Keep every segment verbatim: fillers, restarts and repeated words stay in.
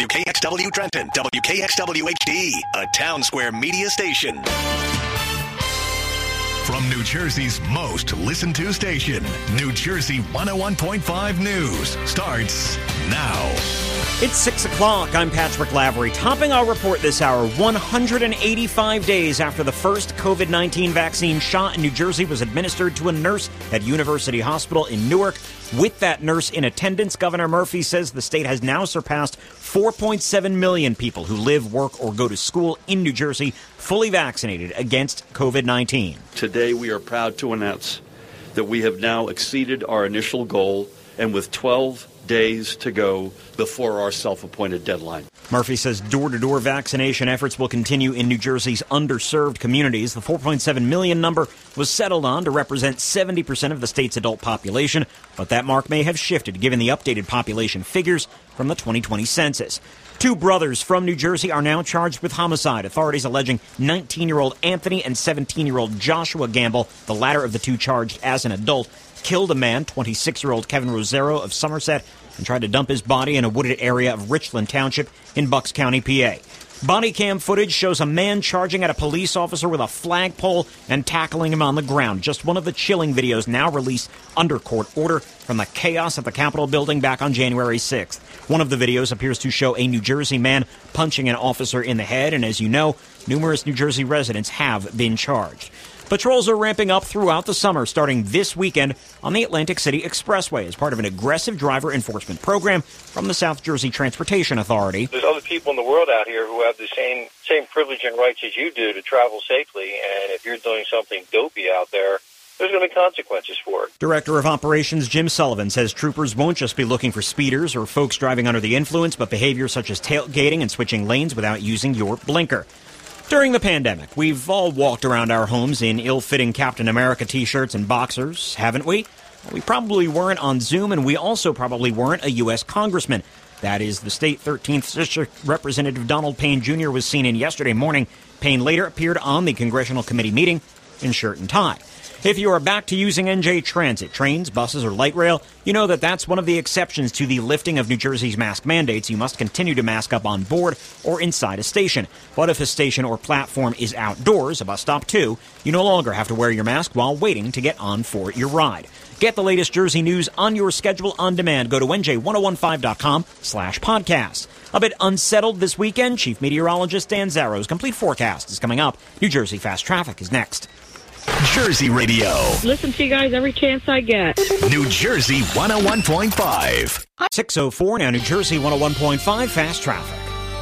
W K X W Trenton, W K X W H D, a Town Square media station. From New Jersey's most listened to station, New Jersey one oh one point five News starts now. It's six o'clock. I'm Patrick Lavery. Topping our report this hour, one hundred eighty-five days after the first covid nineteen vaccine shot in New Jersey was administered to a nurse at University Hospital in Newark. With that nurse in attendance, Governor Murphy says the state has now surpassed four point seven million people who live, work, or go to school in New Jersey fully vaccinated against covid nineteen. Today, we are proud to announce that we have now exceeded our initial goal, and with twelve days to go before our self-appointed deadline. Murphy says door-to-door vaccination efforts will continue in New Jersey's underserved communities. The four point seven million number was settled on to represent seventy percent of the state's adult population, but that mark may have shifted given the updated population figures from the twenty twenty census. Two brothers from New Jersey are now charged with homicide. Authorities alleging nineteen-year-old Anthony and seventeen-year-old Joshua Gamble, the latter of the two charged as an adult, killed a man, twenty-six-year-old Kevin Rosero of Somerset, and tried to dump his body in a wooded area of Richland Township in Bucks County, P A. Body cam footage shows a man charging at a police officer with a flagpole and tackling him on the ground. Just one of the chilling videos now released under court order from the chaos at the Capitol building back on January sixth. One of the videos appears to show a New Jersey man punching an officer in the head, and as you know, numerous New Jersey residents have been charged. Patrols are ramping up throughout the summer, starting this weekend on the Atlantic City Expressway as part of an aggressive driver enforcement program from the South Jersey Transportation Authority. There's other people in the world out here who have the same same privilege and rights as you do to travel safely, and if you're doing something dopey out there, there's going to be consequences for it. Director of Operations Jim Sullivan says troopers won't just be looking for speeders or folks driving under the influence, but behavior such as tailgating and switching lanes without using your blinker. During the pandemic, we've all walked around our homes in ill-fitting Captain America t-shirts and boxers, haven't we? Well, we probably weren't on Zoom, and we also probably weren't a U S congressman. That is, the state thirteenth District Representative Donald Payne Junior was seen in yesterday morning. Payne later appeared on the Congressional Committee meeting in shirt and tie. If you are back to using N J Transit, trains, buses, or light rail, you know that that's one of the exceptions to the lifting of New Jersey's mask mandates. You must continue to mask up on board or inside a station. But if a station or platform is outdoors, a bus stop too, you no longer have to wear your mask while waiting to get on for your ride. Get the latest Jersey news on your schedule on demand. Go to N J ten fifteen dot com slash podcast. A bit unsettled this weekend. Chief Meteorologist Dan Zarrow's complete forecast is coming up. New Jersey Fast Traffic is next. Jersey Radio. Listen to you guys every chance I get. New Jersey one oh one point five. six oh four now, New Jersey one oh one point five Fast Traffic.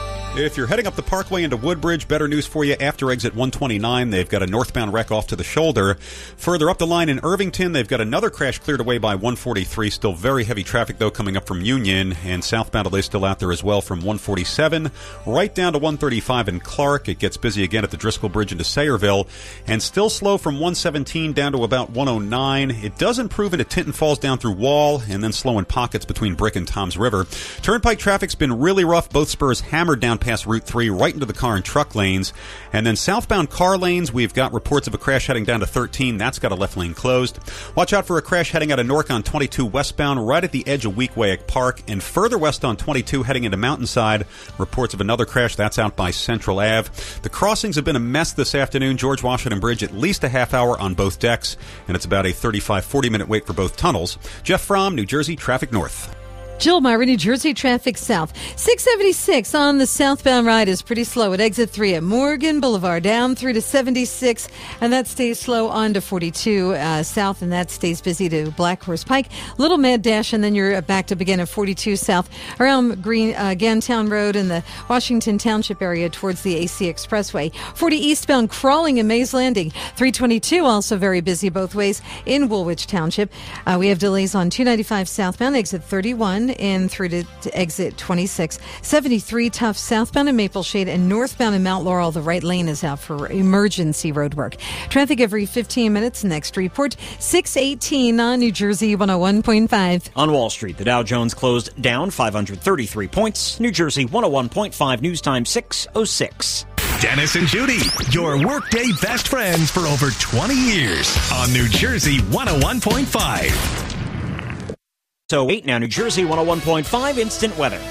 If you're heading up the Parkway into Woodbridge, better news for you after exit one twenty-nine. They've got a northbound wreck off to the shoulder. Further up the line in Irvington, they've got another crash cleared away by one forty-three. Still very heavy traffic, though, coming up from Union. And southbound delay still out there as well from one forty-seven right down to one thirty-five in Clark. It gets busy again at the Driscoll Bridge into Sayreville. And still slow from one seventeen down to about one oh nine. It does improve into Tinton Falls down through Wall, and then slow in pockets between Brick and Toms River. Turnpike traffic's been really rough. Both spurs hammered down past Route three right into the car and truck lanes. And then southbound car lanes, we've got reports of a crash heading down to thirteen. That's got a left lane closed. Watch out for a crash heading out of Newark on twenty-two westbound right at the edge of Weequahic Park. And further west on twenty-two heading into Mountainside, reports of another crash. That's out by Central Ave. The crossings have been a mess this afternoon. George Washington Bridge at least a half hour on both decks. And it's about a thirty-five, forty minute wait for both tunnels. Jeff Fromm, New Jersey Traffic North. Jill Myra, New Jersey traffic south. six seventy-six on the southbound ride is pretty slow at exit three at Morgan Boulevard, down through to seventy-six, and that stays slow on to forty-two uh, south, and that stays busy to Black Horse Pike. Little mad dash, and then you're back up again at forty-two south around Green uh, Gantown Road in the Washington Township area towards the A C Expressway. forty eastbound crawling in Mays Landing. three twenty-two also very busy both ways in Woolwich Township. Uh, we have delays on two ninety-five southbound, exit thirty-one. In through to, to exit twenty-six. seventy-three tough southbound in Mapleshade and northbound in Mount Laurel. The right lane is out for emergency road work. Traffic every fifteen minutes. Next report, six eighteen on New Jersey one oh one point five. On Wall Street, the Dow Jones closed down five hundred thirty-three points. New Jersey one oh one point five, news time six oh six. Dennis and Judy, your workday best friends for over twenty years on New Jersey one oh one point five. So eight now, New Jersey one oh one point five instant weather.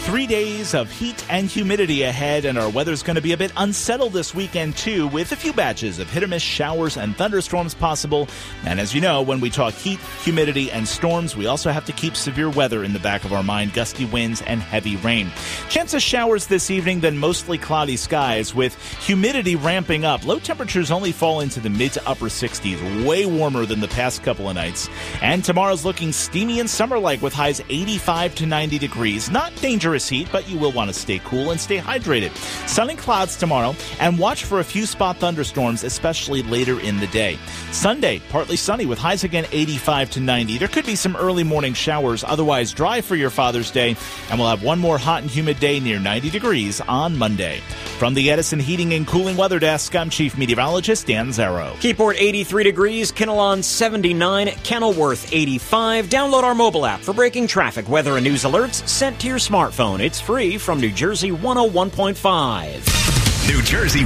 Three days of heat and humidity ahead, and our weather's going to be a bit unsettled this weekend, too, with a few batches of hit-or-miss showers and thunderstorms possible. And as you know, when we talk heat, humidity, and storms, we also have to keep severe weather in the back of our mind, gusty winds and heavy rain. Chance of showers this evening, then mostly cloudy skies, with humidity ramping up. Low temperatures only fall into the mid to upper sixties, way warmer than the past couple of nights. And tomorrow's looking steamy and summer-like with highs eighty-five to ninety degrees. Not dangerous heat, but you will want to stay cool and stay hydrated. Sunny clouds tomorrow, and watch for a few spot thunderstorms, especially later in the day. Sunday, partly sunny with highs again eighty-five to ninety. There could be some early morning showers, otherwise dry for your Father's Day, and we'll have one more hot and humid day near ninety degrees on Monday. From the Edison Heating and Cooling Weather Desk, I'm Chief Meteorologist Dan Zarrow. Keyport eighty-three degrees, Kinnelon seventy-nine, Kenilworth eighty-five. Download our mobile app for breaking traffic, weather, and news alerts sent to your smartphone. It's free from New Jersey one oh one point five. New Jersey